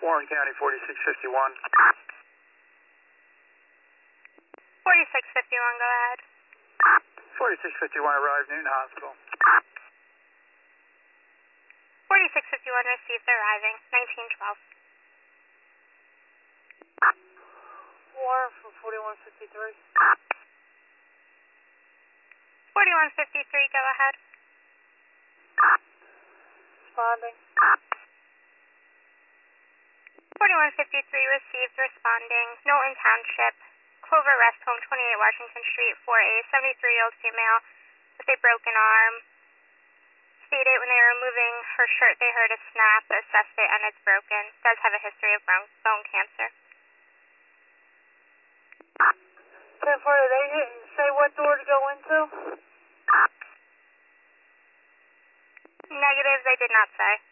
Warren County, 4651. 4651, go ahead. 4651 arrived, Newton Hospital. 4651 received, arriving, 1912. Warren from 4153. 4153, go ahead. Responding. 4153 received, responding, Knowlton Township, Clover Rest Home, 28 Washington Street, for a 73-year-old female with a broken arm. Stated when they were removing her shirt, they heard a snap, assessed it, and it's broken. Does have a history of bone cancer. 10-4, they didn't say what door to go into? Negative, they did not say.